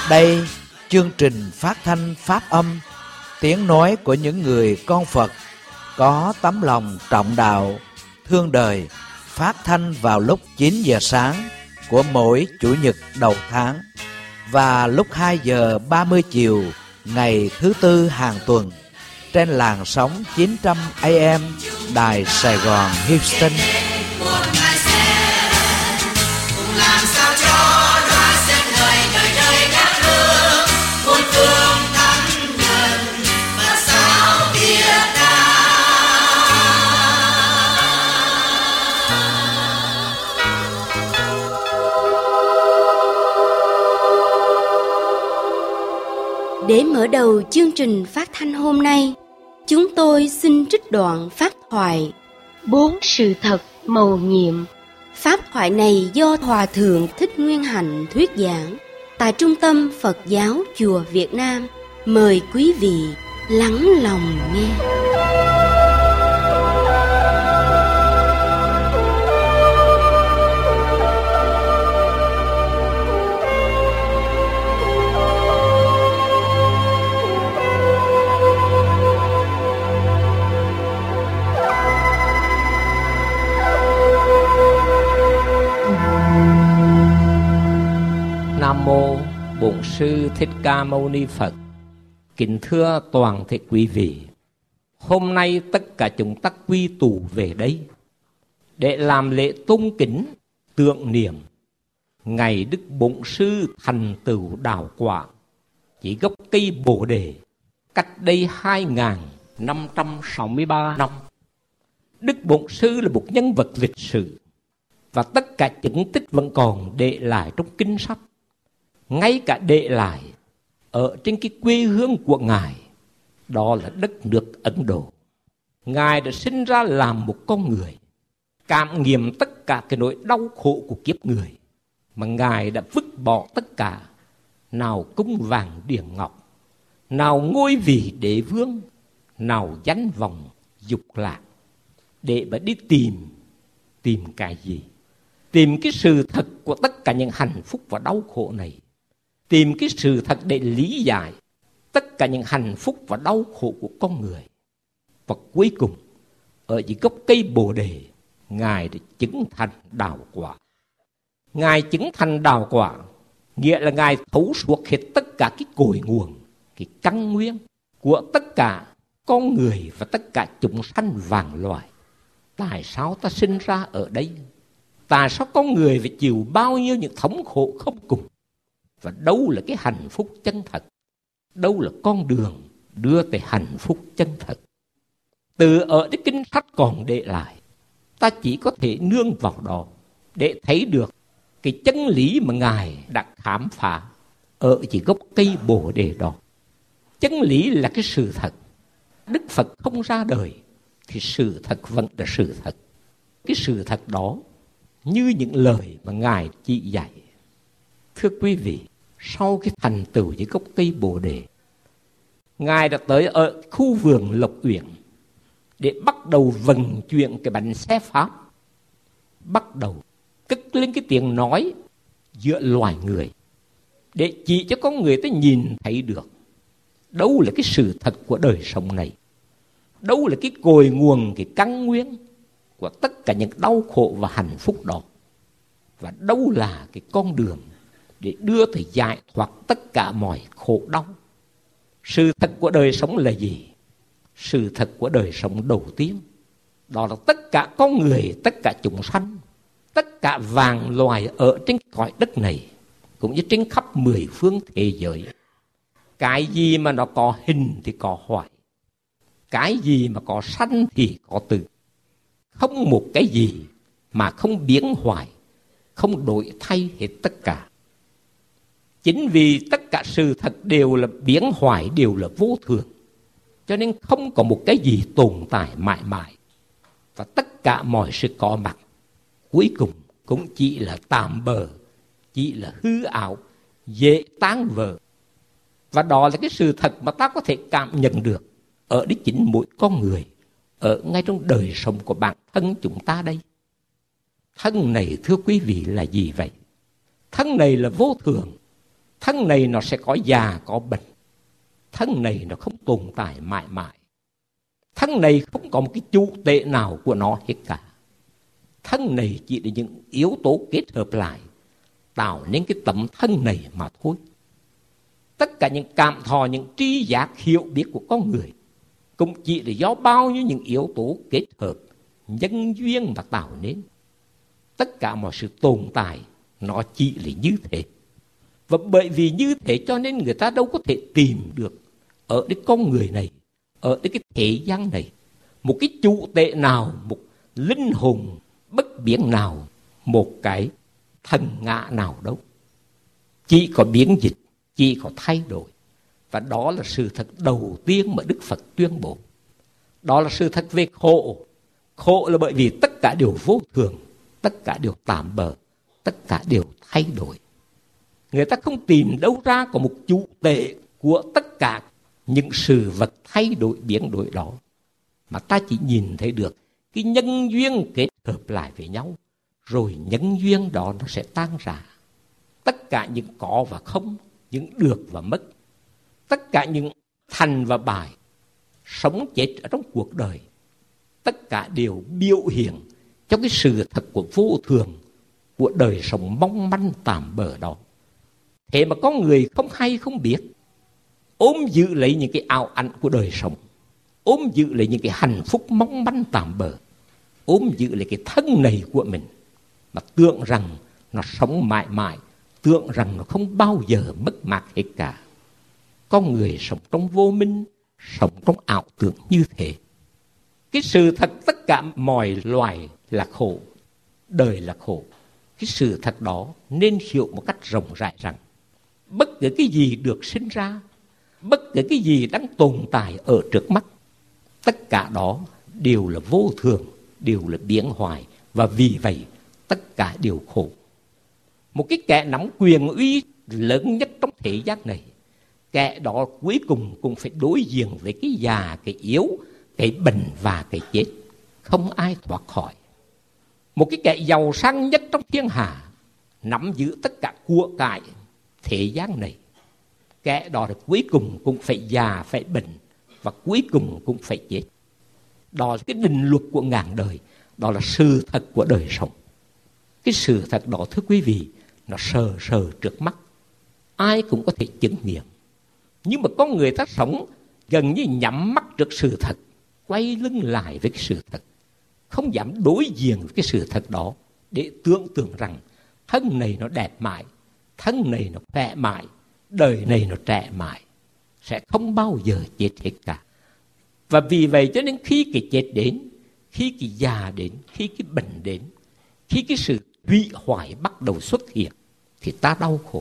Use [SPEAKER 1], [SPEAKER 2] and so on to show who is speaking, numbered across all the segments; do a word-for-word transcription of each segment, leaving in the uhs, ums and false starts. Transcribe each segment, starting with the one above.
[SPEAKER 1] Đây, chương trình phát thanh Pháp âm, tiếng nói của những người con Phật có tấm lòng trọng đạo, thương đời, phát thanh vào lúc chín giờ sáng của mỗi Chủ nhật đầu tháng và lúc hai giờ ba mươi chiều ngày thứ Tư hàng tuần trên làn sóng chín trăm A M Đài Sài Gòn Houston.
[SPEAKER 2] Để mở đầu chương trình phát thanh hôm nay, chúng tôi xin trích đoạn pháp thoại Bốn sự thật mầu nhiệm. Pháp thoại này do Hòa Thượng Thích Nguyên Hạnh thuyết giảng tại Trung tâm Phật giáo Chùa Việt Nam. Mời quý vị lắng lòng nghe.
[SPEAKER 3] Nam mô Bổn Sư Thích Ca Mâu Ni Phật. Kính thưa toàn thể quý vị, hôm nay tất cả chúng ta quy tụ về đây để làm lễ tôn kính tưởng niệm ngày Đức Bổn Sư thành tựu đạo quả chỉ gốc cây Bồ Đề cách đây hai nghìn năm trăm sáu mươi ba năm. Đức Bổn Sư là một nhân vật lịch sử và tất cả chứng tích vẫn còn để lại trong kinh sách, ngay cả để lại ở trên cái quê hương của Ngài, đó là đất nước Ấn Độ. Ngài đã sinh ra làm một con người, cảm nghiệm tất cả cái nỗi đau khổ của kiếp người, mà Ngài đã vứt bỏ tất cả, nào cung vàng điển ngọc, nào ngôi vị đế vương, nào danh vọng dục lạc, để mà đi tìm, tìm cái gì? Tìm cái sự thật của tất cả những hạnh phúc và đau khổ này. Tìm cái sự thật để lý giải tất cả những hạnh phúc và đau khổ của con người. Và cuối cùng, ở dưới gốc cây Bồ Đề, Ngài đã chứng thành đạo quả. Ngài chứng thành đạo quả, nghĩa là Ngài thấu suốt hết tất cả cái cội nguồn, cái căn nguyên của tất cả con người và tất cả chúng sanh vạn loài. Tại sao ta sinh ra ở đây? Tại sao con người phải chịu bao nhiêu những thống khổ không cùng? Và đâu là cái hạnh phúc chân thật? Đâu là con đường đưa tới hạnh phúc chân thật? Từ ở cái kinh sách còn để lại, ta chỉ có thể nương vào đó để thấy được cái chân lý mà Ngài đã khám phá ở chỉ gốc cây Bồ Đề đó. Chân lý là cái sự thật. Đức Phật không ra đời thì sự thật vẫn là sự thật. Cái sự thật đó như những lời mà Ngài chỉ dạy. Thưa quý vị, sau cái thành tựu dưới gốc cây Bồ Đề, Ngài đã tới ở khu vườn Lộc Uyển để bắt đầu vận chuyển cái bánh xe Pháp, bắt đầu cất lên cái tiếng nói giữa loài người, để chỉ cho con người ta nhìn thấy được đâu là cái sự thật của đời sống này, đâu là cái cội nguồn, cái căn nguyên của tất cả những đau khổ và hạnh phúc đó, và đâu là cái con đường để đưa tới giải thoát tất cả mọi khổ đau. Sự thật của đời sống là gì? Sự thật của đời sống đầu tiên, đó là tất cả con người, tất cả chúng sanh, tất cả vạn loài ở trên cõi đất này, cũng như trên khắp mười phương thế giới. Cái gì mà nó có hình thì có hoại, cái gì mà có sanh thì có tử. Không một cái gì mà không biến hoại, không đổi thay hết tất cả. Chính vì tất cả sự thật đều là biến hoại, đều là vô thường, cho nên không có một cái gì tồn tại mãi mãi. Và tất cả mọi sự có mặt cuối cùng cũng chỉ là tạm bợ, chỉ là hư ảo, dễ tan vỡ. Và đó là cái sự thật mà ta có thể cảm nhận được ở đích chính mỗi con người, ở ngay trong đời sống của bản thân chúng ta đây. Thân này thưa quý vị là gì vậy? Thân này là vô thường, Thân này nó sẽ có già, có bệnh. Thân này nó không tồn tại mãi mãi. Thân này không có một cái chủ tệ nào của nó hết cả. Thân này chỉ là những yếu tố kết hợp lại tạo nên cái tấm thân này mà thôi. Tất cả những cảm thọ, những tri giác hiểu biết của con người cũng chỉ là do bao nhiêu những yếu tố kết hợp, nhân duyên mà tạo nên. Tất cả mọi sự tồn tại nó chỉ là như thế. Và bởi vì như thế cho nên người ta đâu có thể tìm được ở cái con người này, ở cái thế gian này, một cái chủ tệ nào, một linh hồn bất biến nào, một cái thần ngã nào đâu. Chỉ có biến dịch, chỉ có thay đổi. Và đó là sự thật đầu tiên mà Đức Phật tuyên bố. Đó là sự thật về khổ. Khổ là bởi vì tất cả đều vô thường, tất cả đều tạm bợ, tất cả đều thay đổi. Người ta không tìm đâu ra có một chủ tệ của tất cả những sự vật thay đổi biến đổi đó, mà ta chỉ nhìn thấy được cái nhân duyên kết hợp lại với nhau, rồi nhân duyên đó nó sẽ tan rã. Tất cả những có và không, những được và mất, tất cả những thành và bại, sống chết ở trong cuộc đời, tất cả đều biểu hiện cho cái sự thật của vô thường, của đời sống mong manh tạm bợ đó. Thế mà có người không hay không biết, ôm giữ lấy những cái ảo ảnh của đời sống, ôm giữ lấy những cái hạnh phúc mong manh tạm bợ, ôm giữ lấy cái thân này của mình, mà tưởng rằng nó sống mãi mãi, tưởng rằng nó không bao giờ mất mát hết cả. Con người sống trong vô minh, sống trong ảo tưởng như thế. Cái sự thật tất cả mọi loài là khổ, đời là khổ. Cái sự thật đó nên hiểu một cách rộng rãi rằng bất cứ cái gì được sinh ra, bất cứ cái gì đang tồn tại ở trước mắt, tất cả đó đều là vô thường, đều là biến hoại, và vì vậy tất cả đều khổ. Một cái kẻ nắm quyền uy lớn nhất trong thế gian này, kẻ đó cuối cùng cũng phải đối diện với cái già, cái yếu, cái bệnh và cái chết. Không ai thoát khỏi. Một cái kẻ giàu sang nhất trong thiên hạ, nắm giữ tất cả của cải thế gian này, kẻ đó là cuối cùng cũng phải già, phải bệnh, và cuối cùng cũng phải chết. Đó là cái định luật của ngàn đời, đó là sự thật của đời sống. Cái sự thật đó, thưa quý vị, nó sờ sờ trước mắt, ai cũng có thể chứng nghiệm. Nhưng mà có người ta sống gần như nhắm mắt trước sự thật, quay lưng lại với cái sự thật, không dám đối diện với cái sự thật đó, để tưởng tượng rằng thân này nó đẹp mãi, thân này nó khỏe mãi, đời này nó trẻ mãi, sẽ không bao giờ chết hết cả. Và vì vậy cho nên khi cái chết đến, khi cái già đến, khi cái bệnh đến, khi cái sự hủy hoại bắt đầu xuất hiện, thì ta đau khổ.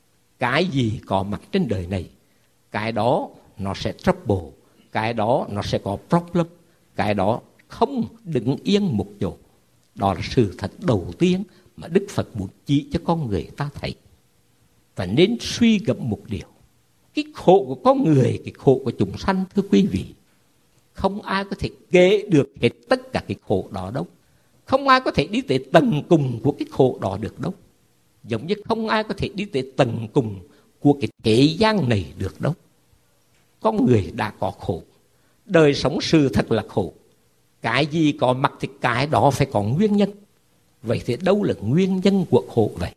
[SPEAKER 3] Cái gì có mặt trên đời này, cái đó nó sẽ trouble, cái đó nó sẽ có problem, cái đó không đứng yên một chỗ. Đó là sự thật đầu tiên mà Đức Phật muốn chỉ cho con người ta thấy. Và nên suy gẫm một điều, cái khổ của con người, cái khổ của chúng sanh, thưa quý vị, không ai có thể kể được hết tất cả cái khổ đó đâu. Không ai có thể đi tới tầng cùng của cái khổ đó được đâu. Giống như không ai có thể đi tới tầng cùng của cái thế gian này được đâu. Con người đã có khổ, đời sống sự thật là khổ. Cái gì có mặt thì cái đó phải có nguyên nhân. Vậy thì đâu là nguyên nhân của khổ vậy?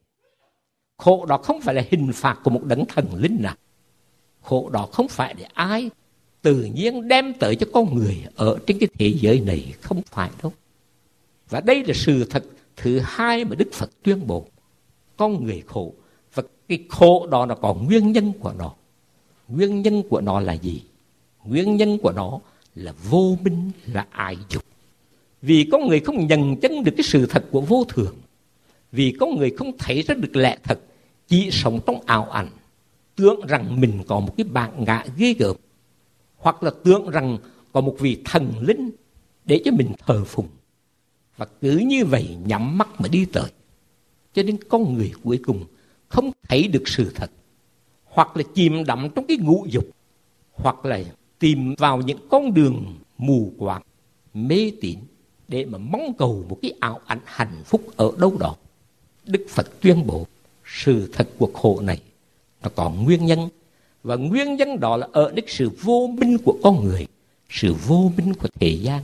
[SPEAKER 3] Khổ đó không phải là hình phạt của một đấng thần linh nào. Khổ đó không phải để ai tự nhiên đem tới cho con người ở trên cái thế giới này, không phải đâu. Và đây là sự thật thứ hai mà Đức Phật tuyên bố. Con người khổ, và cái khổ đó nó có nguyên nhân của nó. Nguyên nhân của nó là gì? Nguyên nhân của nó là vô minh, là ái dục. Vì có người không nhận chân được cái sự thật của vô thường, vì có người không thấy ra được lẽ thật, chỉ sống trong ảo ảnh, tưởng rằng mình có một cái bản ngã ghê gớm, hoặc là tưởng rằng có một vị thần linh để cho mình thờ phụng, và cứ như vậy nhắm mắt mà đi tới. Cho nên con người cuối cùng không thấy được sự thật, hoặc là chìm đắm trong cái ngũ dục, hoặc là tìm vào những con đường mù quáng, mê tín để mà mong cầu một cái ảo ảnh hạnh phúc ở đâu đó. Đức Phật tuyên bố sự thật của khổ này nó có nguyên nhân. Và nguyên nhân đó là ở cái sự vô minh của con người, sự vô minh của thế gian.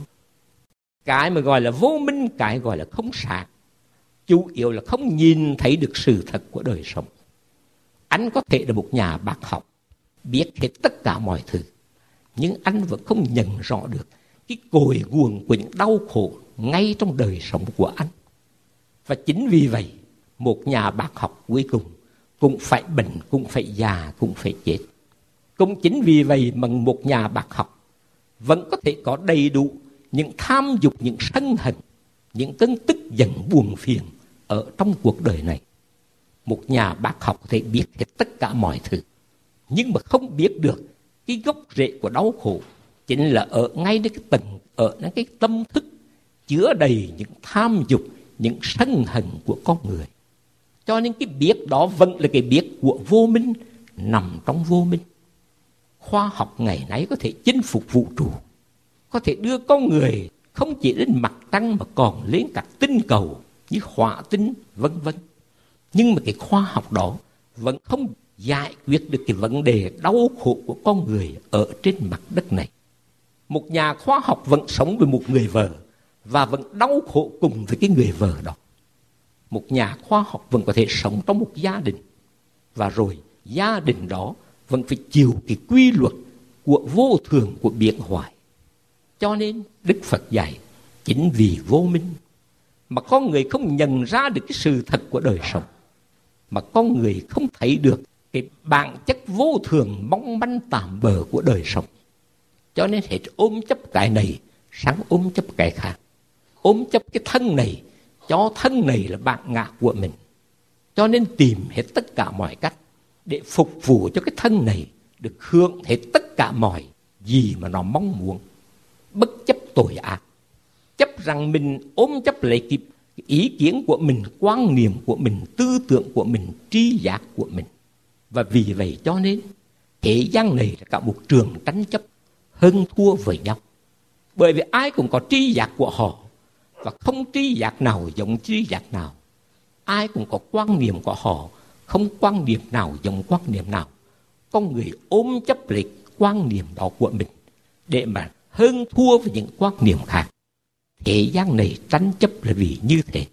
[SPEAKER 3] Cái mà gọi là vô minh, cái gọi là không sáng, chủ yếu là không nhìn thấy được sự thật của đời sống. Anh có thể là một nhà bác học, biết hết tất cả mọi thứ, nhưng anh vẫn không nhận rõ được cái cội nguồn của những đau khổ ngay trong đời sống của anh. Và chính vì vậy, một nhà bác học cuối cùng cũng phải bệnh, cũng phải già, cũng phải chết. Cũng chính vì vậy mà một nhà bác học vẫn có thể có đầy đủ những tham dục, những sân hận, những cơn tức giận buồn phiền ở trong cuộc đời này. Một nhà bác học có thể biết hết tất cả mọi thứ, nhưng mà không biết được cái gốc rễ của đau khổ chính là ở ngay cái tầng, ở cái tâm thức chứa đầy những tham dục, những sân hận của con người. Cho nên cái biết đó vẫn là cái biết của vô minh, nằm trong vô minh. Khoa học ngày nay có thể chinh phục vũ trụ, có thể đưa con người không chỉ lên mặt trăng mà còn lên các tinh cầu như hỏa tinh vân vân. Nhưng mà cái khoa học đó vẫn không giải quyết được cái vấn đề đau khổ của con người ở trên mặt đất này. Một nhà khoa học vẫn sống với một người vợ và vẫn đau khổ cùng với cái người vợ đó. Một nhà khoa học vẫn có thể sống trong một gia đình, và rồi gia đình đó vẫn phải chịu cái quy luật của vô thường, của biến hoại. Cho nên Đức Phật dạy, chính vì vô minh mà con người không nhận ra được cái sự thật của đời sống, mà con người không thấy được cái bản chất vô thường mong manh tạm bợ của đời sống. Cho nên hết ôm chấp cái này sáng ôm chấp cái khác, ôm chấp cái thân này cho thân này là bản ngã của mình. Cho nên tìm hết tất cả mọi cách để phục vụ cho cái thân này được hưởng hết tất cả mọi gì mà nó mong muốn, bất chấp tội ác, chấp rằng mình ôm chấp lấy cái ý kiến của mình, quan niệm của mình, tư tưởng của mình, tri giác của mình. Và vì vậy cho nên thế gian này là cả một trường tranh chấp hơn thua với nhau. Bởi vì ai cũng có tri giác của họ, và không tri giác nào giống tri giác nào. Ai cũng có quan niệm của họ, không quan niệm nào giống quan niệm nào. Con người ôm chấp lấy quan niệm đó của mình để mà hơn thua với những quan niệm khác. Thế gian này tranh chấp là vì như thế.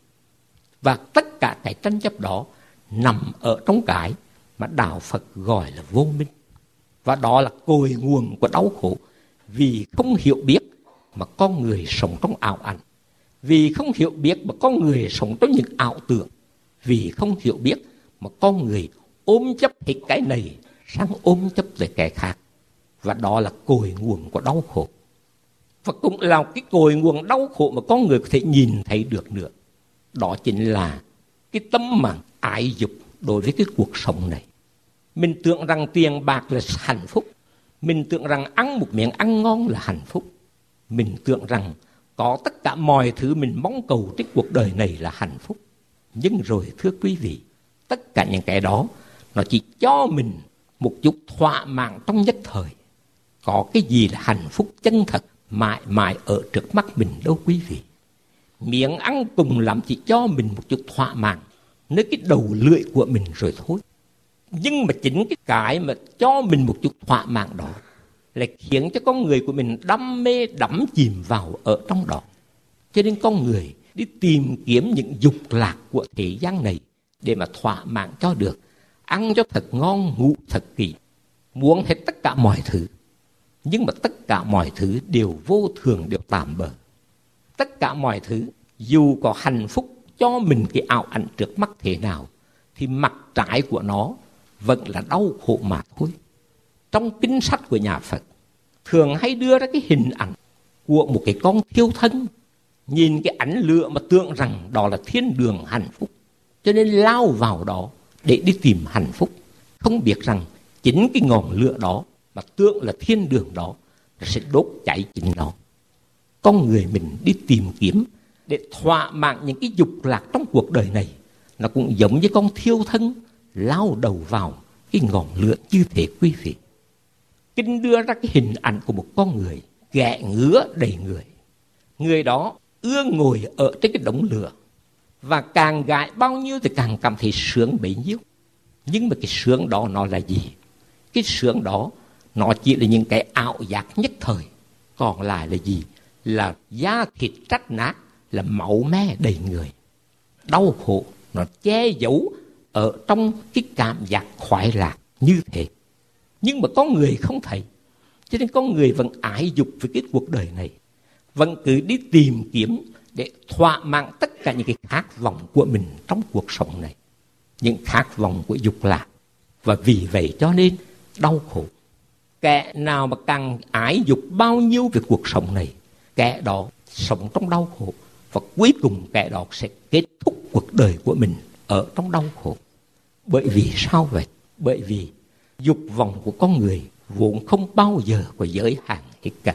[SPEAKER 3] Và tất cả cái tranh chấp đó nằm ở trong cái mà Đạo Phật gọi là vô minh. Và đó là cội nguồn của đau khổ. Vì không hiểu biết mà con người sống trong ảo ảnh. Vì không hiểu biết mà con người sống trong những ảo tưởng. Vì không hiểu biết mà con người ôm chấp hết cái này sang ôm chấp về cái khác. Và đó là cội nguồn của đau khổ. Và cũng là cái cội nguồn đau khổ mà con người có thể nhìn thấy được nữa. Đó chính là cái tâm mà ái dục đối với cái cuộc sống này. Mình tưởng rằng tiền bạc là hạnh phúc. Mình tưởng rằng ăn một miếng ăn ngon là hạnh phúc. Mình tưởng rằng có tất cả mọi thứ mình mong cầu trên cuộc đời này là hạnh phúc. Nhưng rồi thưa quý vị, tất cả những cái đó nó chỉ cho mình một chút thỏa mãn trong nhất thời. Có cái gì là hạnh phúc chân thật mãi mãi ở trước mắt mình đâu quý vị. Miếng ăn cùng lắm chỉ cho mình một chút thỏa mãn nơi cái đầu lưỡi của mình rồi thôi. Nhưng mà chính cái cái mà cho mình một chút thỏa mãn đó lại khiến cho con người của mình đam mê đắm chìm vào ở trong đó. Cho nên con người đi tìm kiếm những dục lạc của thế gian này để mà thỏa mãn cho được. Ăn cho thật ngon, ngủ thật kỹ, muốn hết tất cả mọi thứ. Nhưng mà tất cả mọi thứ đều vô thường, đều tạm bợ. Tất cả mọi thứ dù có hạnh phúc cho mình cái ảo ảnh trước mắt thế nào, thì mặt trái của nó vẫn là đau khổ mà thôi. Trong kinh sách của nhà Phật thường hay đưa ra cái hình ảnh của một cái con thiêu thân, nhìn cái ánh lửa mà tưởng rằng đó là thiên đường hạnh phúc, cho nên lao vào đó để đi tìm hạnh phúc, không biết rằng chính cái ngọn lửa đó mà tưởng là thiên đường đó sẽ đốt cháy chính nó. Con người mình đi tìm kiếm để thỏa mãn những cái dục lạc trong cuộc đời này, nó cũng giống như con thiêu thân lao đầu vào cái ngọn lửa như thế quý vị. Kinh đưa ra cái hình ảnh của một con người ghẻ ngứa đầy người. Người đó ưa ngồi ở trên cái đống lửa, và càng gãi bao nhiêu thì càng cảm thấy sướng bấy nhiêu. Nhưng mà cái sướng đó nó là gì? Cái sướng đó nó chỉ là những cái ảo giác nhất thời. Còn lại là gì? Là da thịt rách nát, là máu me đầy người. Đau khổ nó che giấu ở trong cái cảm giác khoái lạc như thế. Nhưng mà con người không thấy. Cho nên con người vẫn ái dục với cái cuộc đời này, vẫn cứ đi tìm kiếm để thỏa mãn tất cả những cái khát vọng của mình trong cuộc sống này, những khát vọng của dục lạc. Và vì vậy cho nên đau khổ. Kẻ nào mà càng ái dục bao nhiêu về cuộc sống này, kẻ đó sống trong đau khổ. Và cuối cùng kẻ đó sẽ kết thúc cuộc đời của mình ở trong đau khổ. Bởi vì sao vậy? Bởi vì dục vọng của con người vốn không bao giờ có giới hạn hết cả.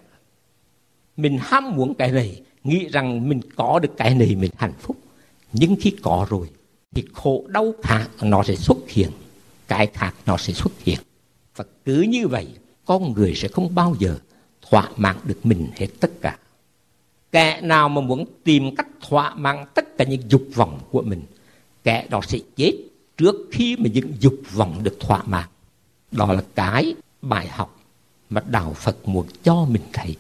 [SPEAKER 3] Mình ham muốn cái này, nghĩ rằng mình có được cái này mình hạnh phúc. Nhưng khi có rồi thì khổ đau khác nó sẽ xuất hiện, cái khác nó sẽ xuất hiện. Và cứ như vậy con người sẽ không bao giờ thỏa mãn được mình hết tất cả. Kẻ nào mà muốn tìm cách thỏa mãn tất cả những dục vọng của mình, kẻ đó sẽ chết trước khi mà những dục vọng được thỏa mãn. Đó là cái bài học mà Đạo Phật muốn cho mình thấy.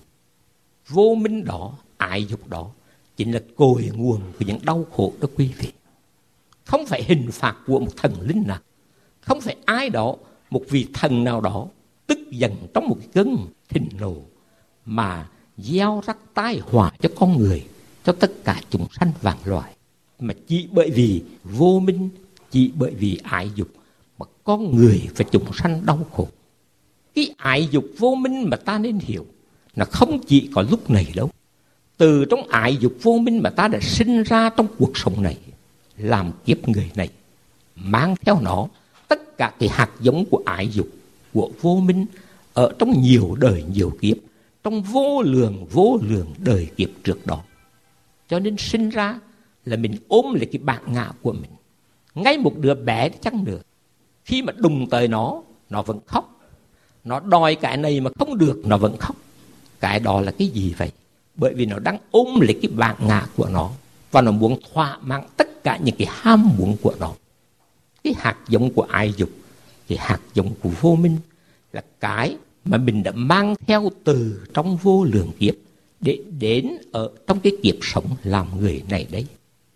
[SPEAKER 3] Vô minh đó, ái dục đó chính là cội nguồn của những đau khổ đó quý vị. Không phải hình phạt của một thần linh nào, không phải ai đó, một vị thần nào đó tức giận trong một cái cơn thịnh nộ mà gieo rắc tai họa cho con người, cho tất cả chúng sanh vạn loài. Mà chỉ bởi vì vô minh, chỉ bởi vì ái dục mà con người và chúng sanh đau khổ. Cái ái dục vô minh mà ta nên hiểu, nó không chỉ có lúc này đâu. Từ trong ái dục vô minh mà ta đã sinh ra trong cuộc sống này, làm kiếp người này, mang theo nó tất cả cái hạt giống của ái dục, của vô minh ở trong nhiều đời nhiều kiếp, trong vô lượng vô lượng đời kiếp trước đó. Cho nên sinh ra là mình ôm lại cái bản ngã của mình. Ngay một đứa bé chăng nữa, khi mà đụng tới nó, nó vẫn khóc. Nó đòi cái này mà không được, nó vẫn khóc. Cái đó là cái gì vậy? Bởi vì nó đang ôm lấy cái bản ngã của nó, và nó muốn thỏa mãn tất cả những cái ham muốn của nó. Cái hạt giống của ái dục, cái hạt giống của vô minh là cái mà mình đã mang theo từ trong vô lượng kiếp để đến ở trong cái kiếp sống làm người này đấy.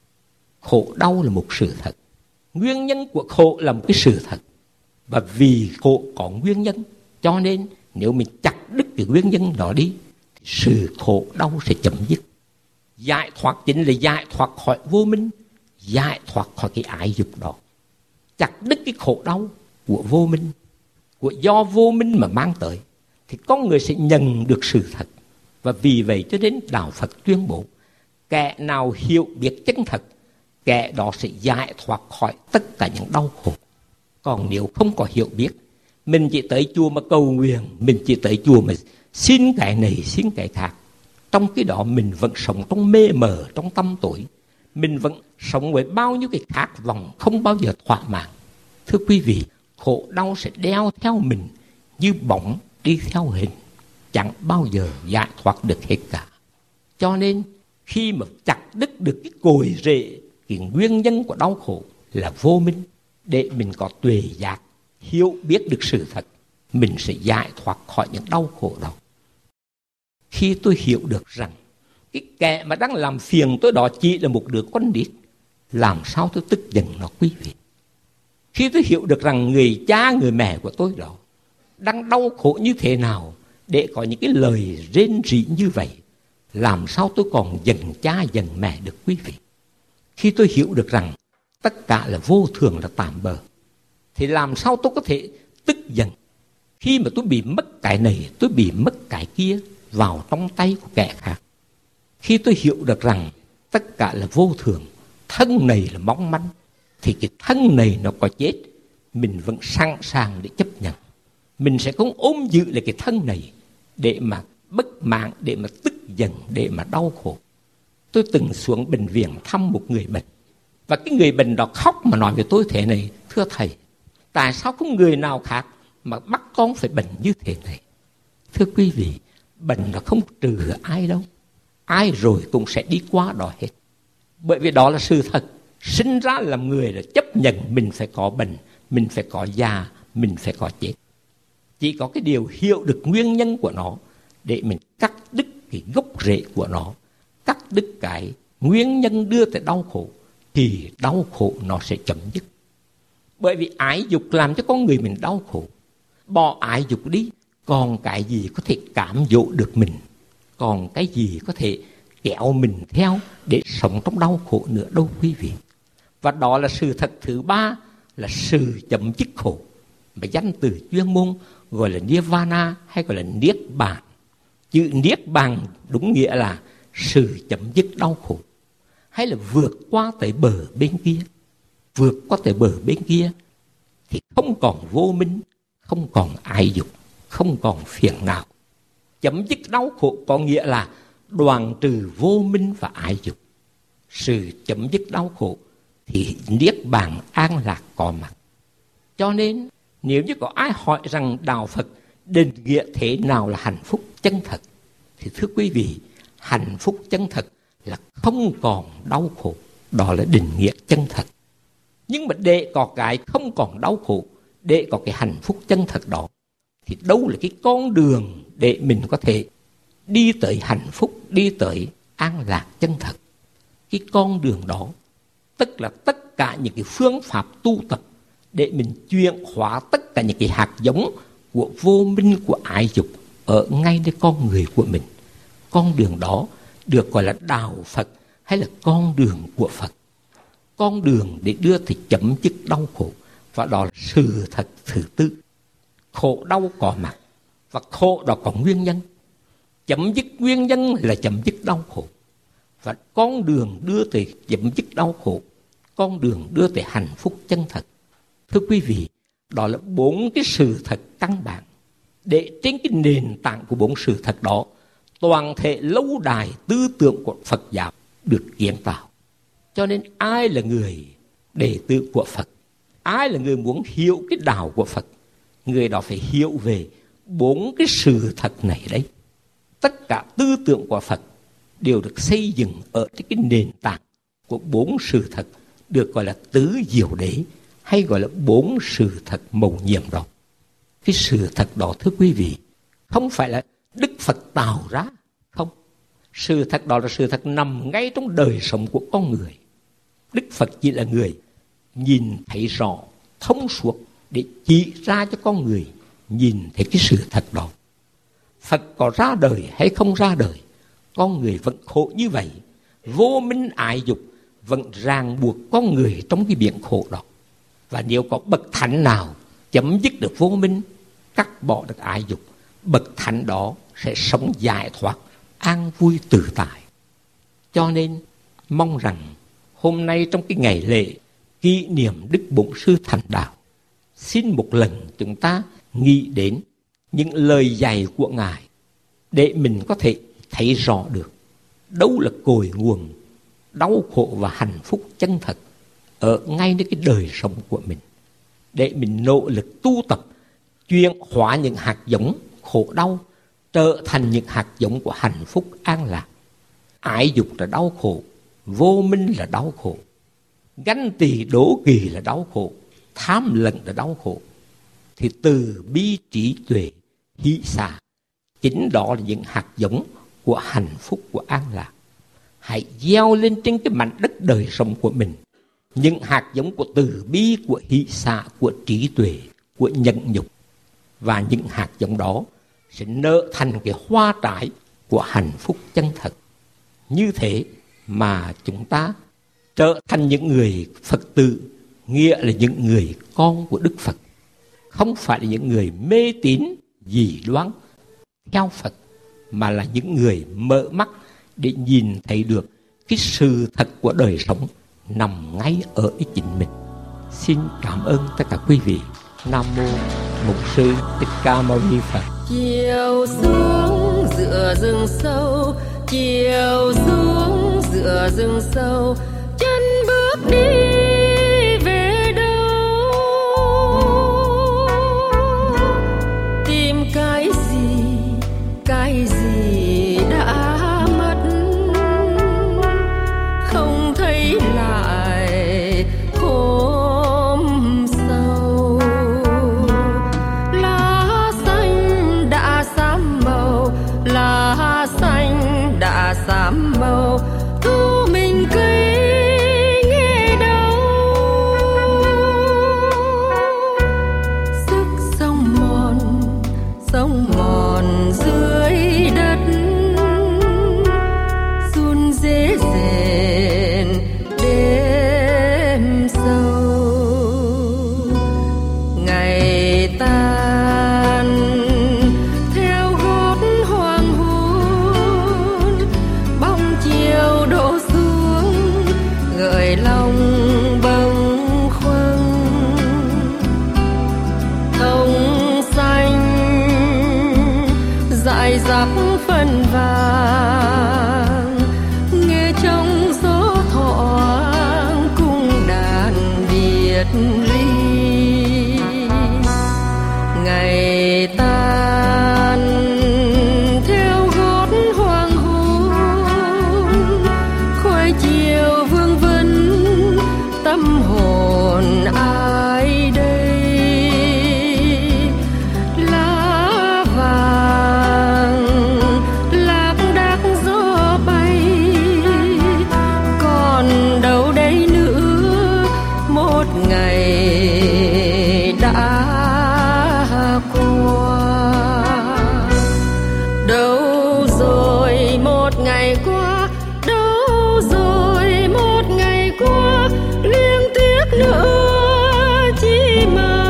[SPEAKER 3] Khổ đau là một sự thật, nguyên nhân của khổ là một cái sự thật. Và vì khổ có nguyên nhân, cho nên nếu mình chặt đứt cái nguyên nhân đó đi, thì sự khổ đau sẽ chấm dứt. Giải thoát chính là giải thoát khỏi vô minh, giải thoát khỏi cái ái dục đó. Chặt đứt cái khổ đau của vô minh, của do vô minh mà mang tới, thì con người sẽ nhận được sự thật. Và vì vậy cho nên Đạo Phật tuyên bố, kẻ nào hiểu biết chân thật, kẻ đó sẽ giải thoát khỏi tất cả những đau khổ. Còn nếu không có hiểu biết, mình chỉ tới chùa mà cầu nguyện, mình chỉ tới chùa mà xin cái này, xin cái khác, trong cái đó mình vẫn sống trong mê mờ, trong tâm tối. Mình vẫn sống với bao nhiêu cái khát vọng không bao giờ thỏa mãn. Thưa quý vị, khổ đau sẽ đeo theo mình như bóng đi theo hình, chẳng bao giờ giải thoát được hết cả. Cho nên khi mà chặt đứt được cái cội rễ, cái nguyên nhân của đau khổ là vô minh, để mình có tuệ giác, hiểu biết được sự thật, mình sẽ giải thoát khỏi những đau khổ đó. Khi tôi hiểu được rằng cái kẻ mà đang làm phiền tôi đó chỉ là một đứa con nít, làm sao tôi tức giận nó quý vị? Khi tôi hiểu được rằng người cha, người mẹ của tôi đó đang đau khổ như thế nào để có những cái lời rên rỉ như vậy, làm sao tôi còn giận cha giận mẹ được quý vị? Khi tôi hiểu được rằng tất cả là vô thường, là tạm bợ, thì làm sao tôi có thể tức giận khi mà tôi bị mất cái này, tôi bị mất cái kia vào trong tay của kẻ khác? Khi tôi hiểu được rằng tất cả là vô thường, thân này là mong manh, thì cái thân này nó có chết, mình vẫn sẵn sàng để chấp nhận. Mình sẽ không ôm giữ lại cái thân này để mà bất mãn, để mà tức giận, để mà đau khổ. Tôi từng xuống bệnh viện thăm một người bệnh, và cái người bệnh đó khóc mà nói với tôi thế này: thưa thầy, tại sao không người nào khác mà bắt con phải bệnh như thế này? Thưa quý vị, bệnh nó không trừ ai đâu, ai rồi cũng sẽ đi qua đó hết. Bởi vì đó là sự thật. Sinh ra làm người là chấp nhận mình phải có bệnh, mình phải có già, mình phải có chết. Chỉ có cái điều hiểu được nguyên nhân của nó để mình cắt đứt cái gốc rễ của nó, cắt đứt cái nguyên nhân đưa tới đau khổ, thì đau khổ nó sẽ chấm dứt. Bởi vì ái dục làm cho con người mình đau khổ. Bỏ ái dục đi, còn cái gì có thể cám dỗ được mình, còn cái gì có thể kéo mình theo để sống trong đau khổ nữa đâu quý vị. Và đó là sự thật thứ ba, là sự chấm dứt khổ, mà danh từ chuyên môn gọi là Nirvana hay gọi là Niết Bàn. Chữ Niết Bàn đúng nghĩa là sự chấm dứt đau khổ, hay là vượt qua tới bờ bên kia. Vượt qua tới bờ bên kia thì không còn vô minh, không còn ái dục, không còn phiền não. Chấm dứt đau khổ có nghĩa là đoạn trừ vô minh và ái dục. Sự chấm dứt đau khổ thì Niết Bàn an lạc có mặt. Cho nên nếu như có ai hỏi rằng đạo Phật định nghĩa thế nào là hạnh phúc chân thật, thì thưa quý vị, hạnh phúc chân thật là không còn đau khổ. Đó là định nghĩa chân thật. Nhưng mà để có cái không còn đau khổ, để có cái hạnh phúc chân thật đó, thì đâu là cái con đường để mình có thể đi tới hạnh phúc, đi tới an lạc chân thật. Cái con đường đó tức là tất cả những cái phương pháp tu tập để mình chuyển hóa tất cả những cái hạt giống của vô minh, của ái dục ở ngay nơi con người của mình. Con đường đó được gọi là đạo Phật hay là con đường của Phật. Con đường để đưa thì chấm dứt đau khổ. Và đó là sự thật thứ tư. Khổ đau có mặt, và khổ đó có nguyên nhân. Chấm dứt nguyên nhân là chấm dứt đau khổ. Và con đường đưa tới chấm dứt đau khổ, con đường đưa tới hạnh phúc chân thật, thưa quý vị, đó là bốn cái sự thật căn bản. Để trên cái nền tảng của bốn sự thật đó, toàn thể lâu đài tư tưởng của Phật giáo được kiến tạo. Cho nên ai là người đệ tử của Phật, ai là người muốn hiểu cái đạo của Phật, người đó phải hiểu về bốn cái sự thật này đấy. Tất cả tư tưởng của Phật đều được xây dựng ở cái nền tảng của bốn sự thật, được gọi là tứ diệu đế, hay gọi là bốn sự thật mầu nhiệm đó. Cái sự thật đó, thưa quý vị, không phải là Đức Phật tạo ra, không. Sự thật đó là sự thật nằm ngay trong đời sống của con người. Đức Phật chỉ là người nhìn thấy rõ, thông suốt để chỉ ra cho con người nhìn thấy cái sự thật đó. Phật có ra đời hay không ra đời, con người vẫn khổ như vậy. Vô minh ái dục vẫn ràng buộc con người trong cái biển khổ đó. Và nếu có bậc thánh nào chấm dứt được vô minh, cắt bỏ được ái dục, bậc thánh đó sẽ sống giải thoát, an vui tự tại. Cho nên mong rằng hôm nay trong cái ngày lễ kỷ niệm Đức Bổn Sư thành đạo, xin một lần chúng ta nghĩ đến những lời dạy của Ngài để mình có thể thấy rõ được đâu là cội nguồn đau khổ và hạnh phúc chân thật ở ngay nơi cái đời sống của mình, để mình nỗ lực tu tập chuyển hóa những hạt giống khổ đau trở thành những hạt giống của hạnh phúc an lạc. Ái dục là đau khổ, vô minh là đau khổ, ganh tỳ đố kỵ là đau khổ, tham lận là đau khổ. Thì từ bi trí tuệ hỷ xả, chính đó là những hạt giống của hạnh phúc, của an lạc. Hãy gieo lên trên cái mảnh đất đời sống của mình những hạt giống của từ bi, của hỷ xả, của trí tuệ, của nhẫn nhục. Và những hạt giống đó sẽ nở thành cái hoa trái của hạnh phúc chân thật. Như thế mà chúng ta trở thành những người Phật tử, nghĩa là những người con của Đức Phật, không phải là những người mê tín dị đoan theo Phật, mà là những người mở mắt để nhìn thấy được cái sự thật của đời sống nằm ngay ở ý chính mình. Xin cảm ơn tất cả quý vị. Nam mô Bổn Sư Thích Ca Mâu Ni Phật.
[SPEAKER 4] Chiều xuống giữa rừng sâu, chiều xuống giữa rừng sâu, chân bước đi về đâu, tìm cái gì, cái gì đã mất, không thấy lại hôm sau. xám màu, thu mình cây nghe đâu. Sức sông mòn, sông mòn dưới đất, run rế rền đêm sâu. Ngày tan theo gót hoàng hôn, bóng chiều đổ xuống gợi lòng bâng khuâng. Thông xanh dại dặt phân vàng, nghe trong gió thoảng cung đàn biệt ly. Ngày tan theo gót hoàng hôn, khói chiều vương vấn tâm hồn ai đây. Lá vàng lạc đác gió bay, còn đâu đây nữa một ngày đã qua. Đâu rồi một ngày qua, đâu rồi một ngày qua, liêng tiếc nữa chi mà.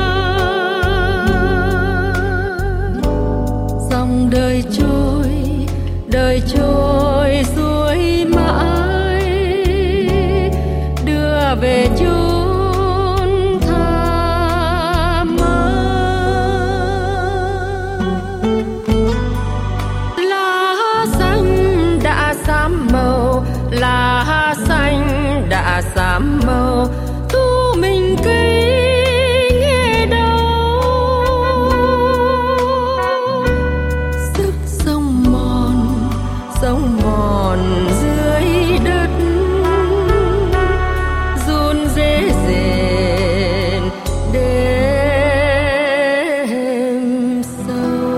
[SPEAKER 4] Dòng đời trôi, đời trôi xuôi mãi, đưa về chốn tha mát. Lá xanh đã xám màu, lá xanh đã xám màu, thu mình cây nghe đâu. Sức sông mòn, sông mòn dưới đất, run rế rền đêm sâu.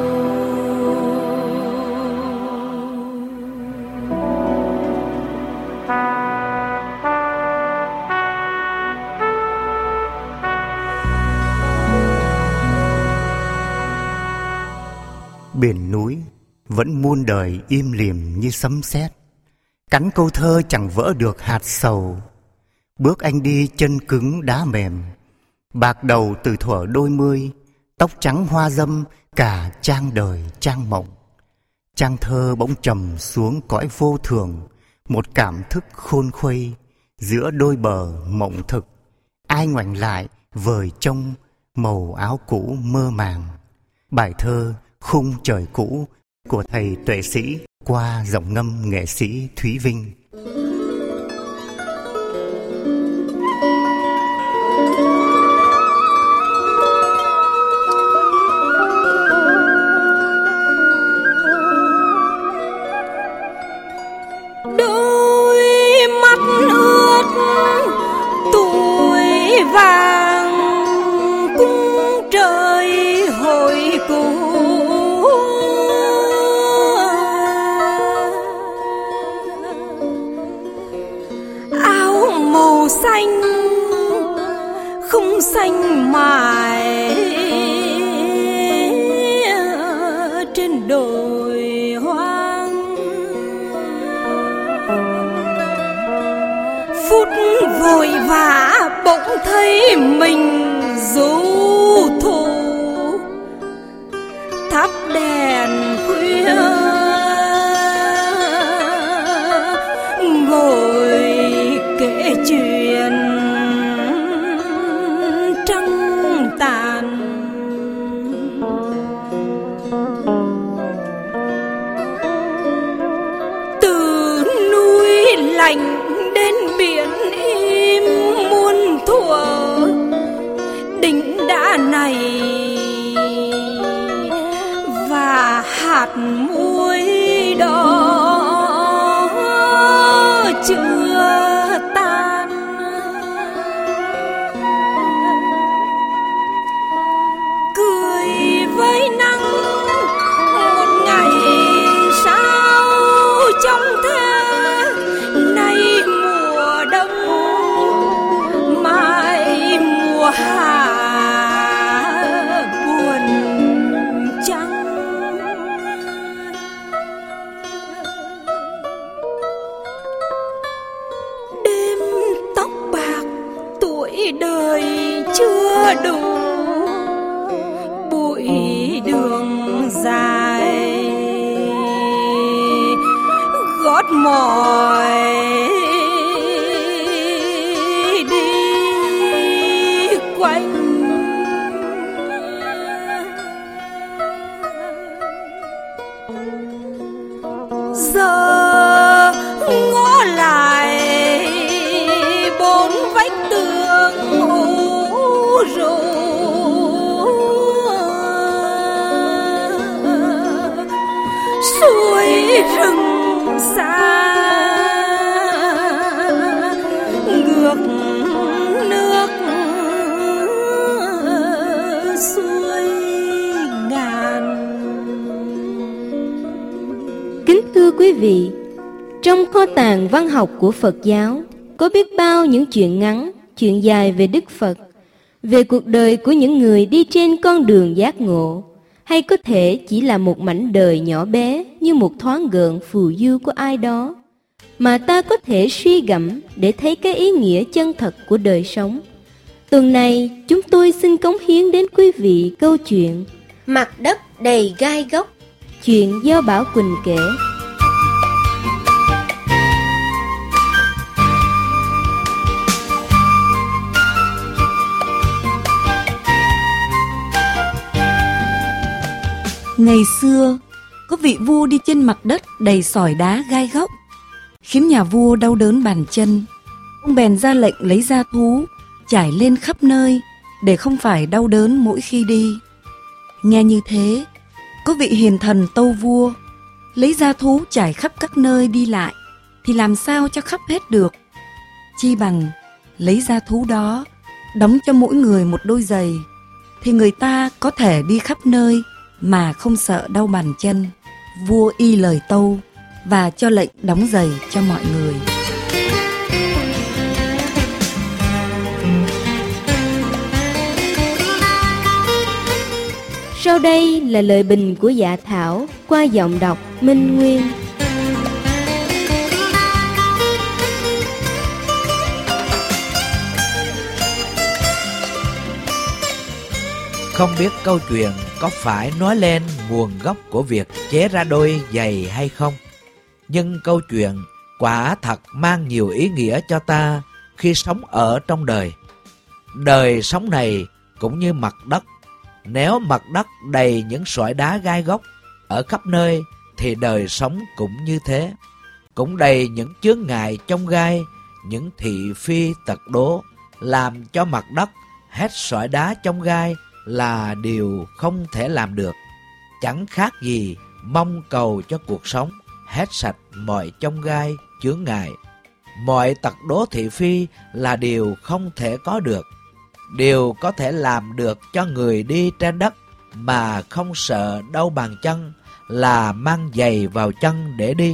[SPEAKER 5] Biển núi vẫn muôn đời im lìm như sấm sét, cắn câu thơ chẳng vỡ được hạt sầu. Bước anh đi chân cứng đá mềm, bạc đầu từ thuở đôi mươi, tóc trắng hoa dâm cả trang đời trang mộng. Trang thơ bỗng trầm xuống cõi vô thường, một cảm thức khôn khuây giữa đôi bờ mộng thực. Ai ngoảnh lại vời trông màu áo cũ mơ màng. Bài thơ Khung trời cũ của thầy Tuệ Sĩ qua giọng ngâm nghệ sĩ Thúy Vinh.
[SPEAKER 2] Đôi mắt ướt tuổi vàng, cung trời hồi cũ. Áo màu xanh không xanh mãi trên đồi hoang. Phút vội vã bỗng thấy mình du thủ, thắp đèn khuya ngồi kể chuyện trăng tàn. Từ núi lạnh đến biển im muôn thuở, đỉnh đá này và hạt muối đó chưa tan. Cười với nắng một ngày sao trong thế
[SPEAKER 4] đời chưa đủ, bụi đường dài gót mỏi đi quanh. Giờ ngó lại bốn vách tường ủ rũ, suối rừng xa ngược nước xuôi ngàn.
[SPEAKER 2] Kính thưa quý vị, trong kho tàng văn học của Phật giáo có biết bao những chuyện ngắn, chuyện dài về Đức Phật, về cuộc đời của những người đi trên con đường giác ngộ, hay có thể chỉ là một mảnh đời nhỏ bé như một thoáng gợn phù du của ai đó, mà ta có thể suy gẫm để thấy cái ý nghĩa chân thật của đời sống. Tuần này chúng tôi xin cống hiến đến quý vị câu chuyện Mặt đất đầy gai góc, chuyện do Bảo Quỳnh kể.
[SPEAKER 6] Ngày xưa, có vị vua đi trên mặt đất đầy sỏi đá gai góc, khiến nhà vua đau đớn bàn chân. Ông bèn ra lệnh lấy da thú trải lên khắp nơi để không phải đau đớn mỗi khi đi. Nghe như thế, có vị hiền thần tâu vua, lấy da thú trải khắp các nơi đi lại thì làm sao cho khắp hết được. Chi bằng lấy da thú đó đóng cho mỗi người một đôi giày, thì người ta có thể đi khắp nơi mà không sợ đau bàn chân. Vua y lời tâu và cho lệnh đóng giày cho mọi người.
[SPEAKER 2] Sau đây là lời bình của Dạ Thảo qua giọng đọc Minh Nguyên.
[SPEAKER 1] Không biết câu chuyện có phải nói lên nguồn gốc của việc chế ra đôi giày hay không, nhưng câu chuyện quả thật mang nhiều ý nghĩa cho ta khi sống ở trong đời. Đời sống này cũng như mặt đất. Nếu mặt đất đầy những sỏi đá gai góc ở khắp nơi thì đời sống cũng như thế, cũng đầy những chướng ngại chông gai, những thị phi tật đố, làm cho mặt đất hết sỏi đá chông gai là điều không thể làm được. Chẳng khác gì mong cầu cho cuộc sống hết sạch mọi chông gai chướng ngại. Mọi tật đố thị phi là điều không thể có được. Điều có thể làm được cho người đi trên đất mà không sợ đau bàn chân là mang giày vào chân để đi.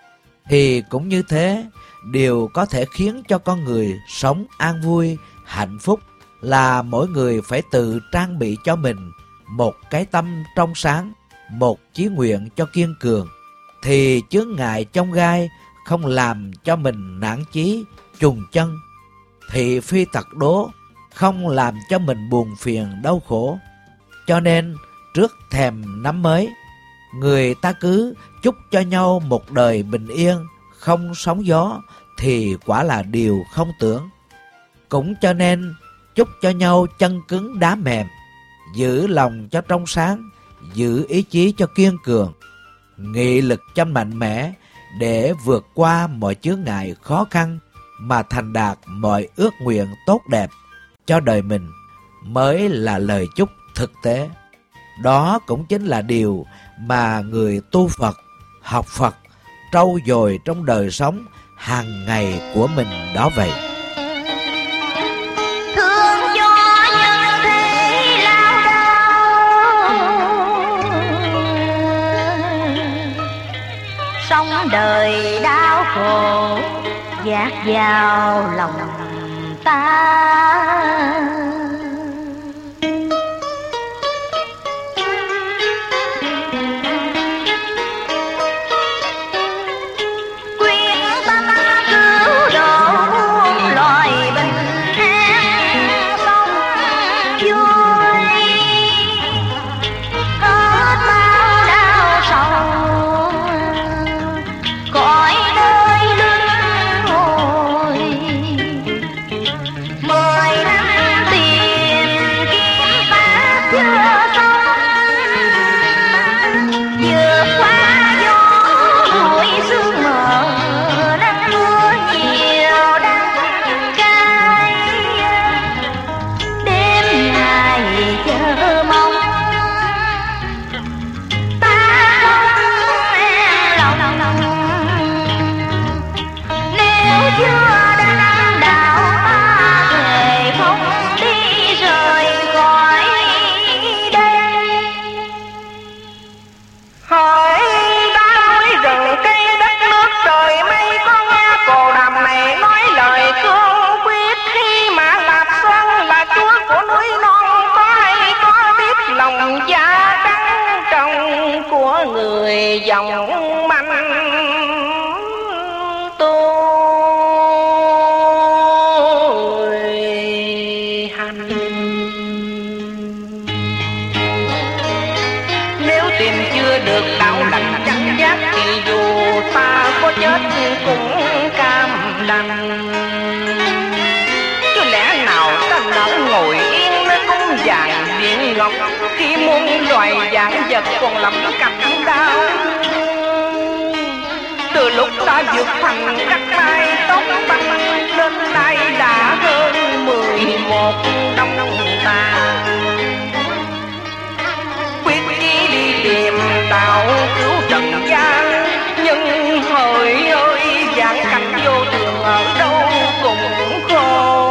[SPEAKER 1] Thì cũng như thế, điều có thể khiến cho con người sống an vui, hạnh phúc là mỗi người phải tự trang bị cho mình một cái tâm trong sáng, một chí nguyện cho kiên cường. Thì chướng ngại chông gai không làm cho mình nản chí, chùng chân. Thị phi tật đố không làm cho mình buồn phiền đau khổ. Cho nên trước thềm năm mới, người ta cứ chúc cho nhau một đời bình yên, không sóng gió, thì quả là điều không tưởng. Cũng cho nên chúc cho nhau chân cứng đá mềm, giữ lòng cho trong sáng, giữ ý chí cho kiên cường, nghị lực cho mạnh mẽ để vượt qua mọi chướng ngại khó khăn mà thành đạt mọi ước nguyện tốt đẹp cho đời mình, mới là lời chúc thực tế. Đó cũng chính là điều mà người tu Phật, học Phật trau dồi trong đời sống hàng ngày của mình đó vậy.
[SPEAKER 7] Thương cho nhân thế lao đao, sống đời đau khổ dạt vào lòng ta. Quyên tâm cứu độ muôn loài bình an,
[SPEAKER 8] chết cũng cam đành. Chứ lẽ nào ta nỡ ngồi yên nơi cung vàng điện ngọc, khi muôn loài vạn vật còn lắm cảnh đau. Từ lúc ta vượt thành cắt mai tóc băng, lên nay đã hơn mười một đông ta. Quyết chí đi tìm đạo cứu trần gian, nhưng hỡi ơi vạn cảnh vô thường ở đâu cũng khô.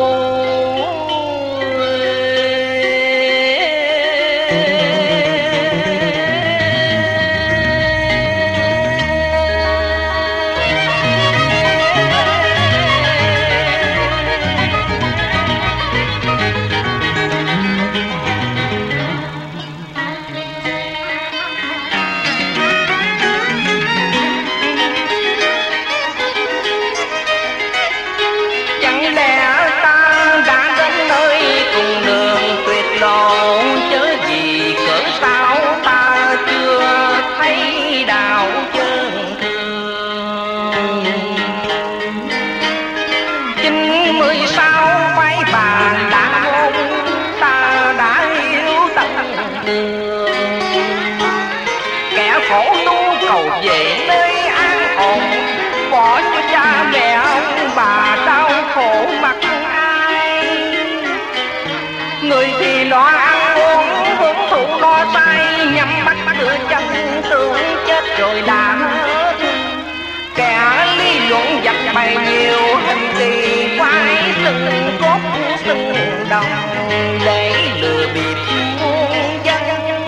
[SPEAKER 8] Người thì lo ăn uống hưởng thụ lo say, nhắm mắt đưa chân tưởng chết rồi đã hết. Kẻ lý luận dập bày nhiều hình kỳ quái, từng cốt từng đồng để lừa bịp muôn dân.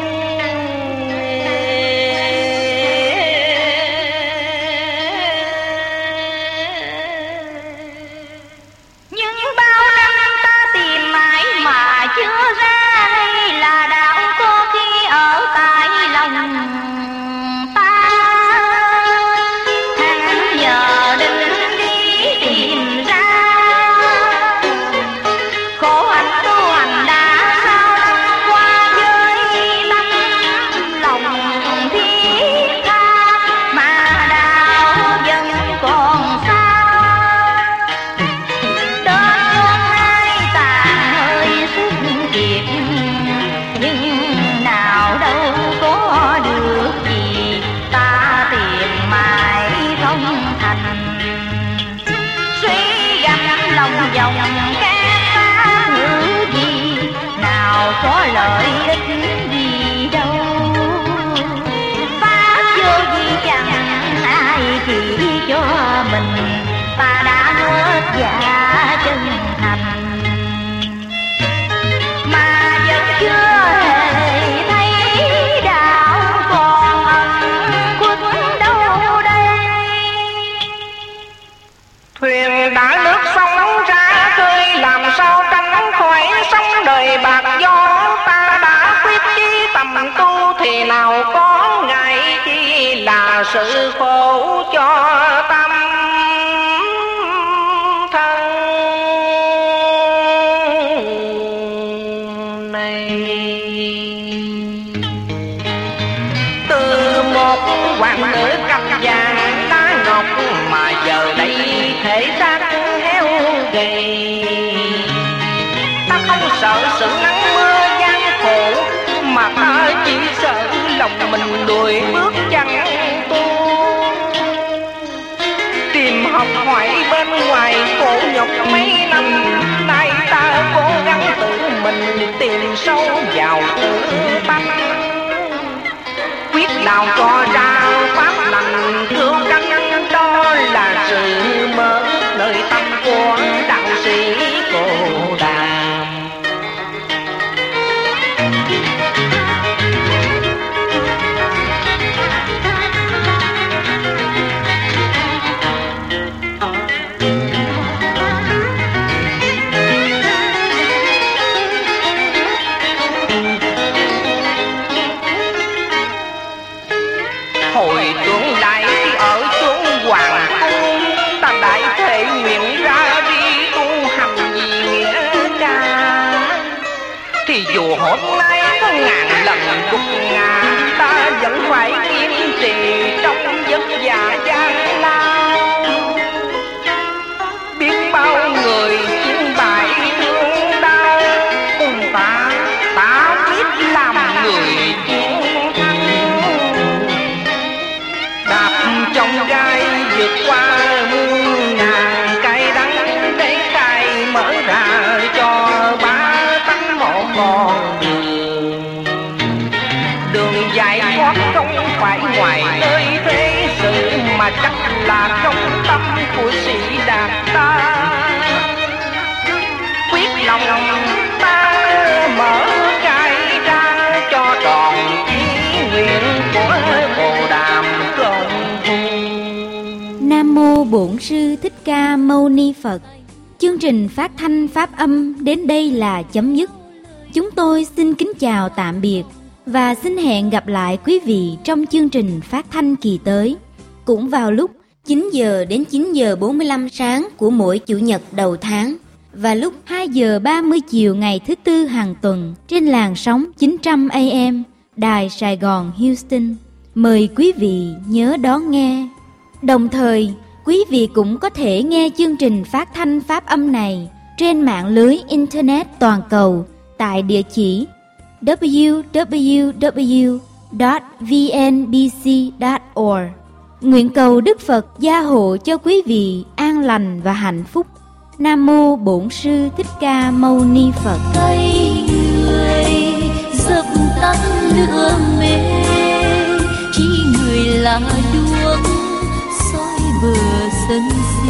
[SPEAKER 7] Chưa ra đây là đạo có khi ở tại lòng ta, tháng giờ định đi tìm ra. Khổ hạnh tu hành đã sao năm qua với tâm lòng thiết tha, mà đạo vẫn còn xa. Nhưng nào đâu có được gì, ta tìm mãi không thành. Suy gầm lòng vòng các pháp ngữ gì, nào có lợi ích gì đâu. Pháp vô gì chẳng ai chỉ cho mình, ta đã mất giả chân thành. Chưa hề thấy đạo còn ẩn khuất đâu đây.
[SPEAKER 8] Thuyền đã lướt sóng ra khơi, làm sao tránh khỏi sóng đời bạc gió. Ta đã quyết chí tầm tu thì nào có ngại chi là sự khổ cho tâm thân. Hoàng nữ cầm vàng lá ngọc mà giờ đây thể xác héo gầy. Ta không sợ sự nắng mưa gian khổ, mà ta chỉ sợ lòng mình lùi bước chẳng tu. Tìm học hỏi bên ngoài khổ nhọc mấy năm nay, ta cố gắng tự mình tìm sâu vào tự tâm. Quyết nào cho ra pháp lành cứu cánh, đó là sự mơ nơi tâm của đạo sĩ Cô Đàm. Hồi tương lai ở chốn hoàng cung, ta đại thể nguyện ra đi tu hành vì nghĩa ca. Thì dù hôm nay có ngàn lần gục ngã, ta vẫn phải kiên trì trong vất vả gian lao. vượt qua muôn ngàn cay đắng để khai mở ra cho ba tánh một con đường. Đường dài thoát không phải ngoài nơi thế sự mà chắc là trong tâm của sĩ đạt ta. Quyết lòng ta mở khai ra cho tròn chí nguyện của Bồ Đàm Công Phu.
[SPEAKER 2] Nam mô Bổn Sư Thích Ca Mâu Ni Phật. Chương trình phát thanh pháp âm đến đây là chấm dứt. Chúng tôi xin kính chào tạm biệt và xin hẹn gặp lại quý vị trong chương trình phát thanh kỳ tới, cũng vào lúc chín giờ đến chín giờ bốn mươi lăm sáng của mỗi chủ nhật đầu tháng và lúc hai giờ ba mươi chiều ngày thứ tư hàng tuần trên làn sóng chín trăm A M Đài Sài Gòn Houston. Mời quý vị nhớ đón nghe. Đồng thời, quý vị cũng có thể nghe chương trình phát thanh pháp âm này trên mạng lưới Internet toàn cầu tại địa chỉ w w w chấm v n b c chấm org. Nguyện cầu Đức Phật gia hộ cho quý vị an lành và hạnh phúc. Nam mô Bổn Sư Thích Ca Mâu Ni Phật.
[SPEAKER 9] Cây người dập tắt lửa mê, chỉ người là đuốc soi bờ sân si.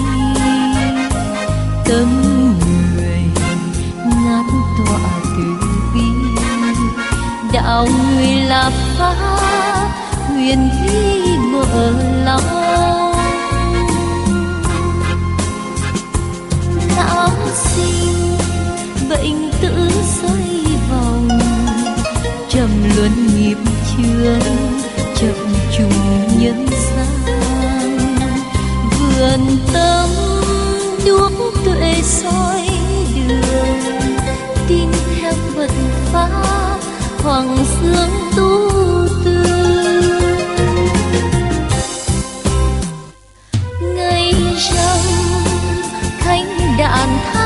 [SPEAKER 9] Tâm người ngát tỏa từ bi, đạo người là pháp huyền bí mở lòng. Lão sinh bệnh tử xoay vòng, trầm luân nghiệp chướng chập trùng nhân gian. Vườn tâm đuốc tuệ soi đường, tin theo Phật pháp hoàng dương tu tư. Ngày rằm cánh đàn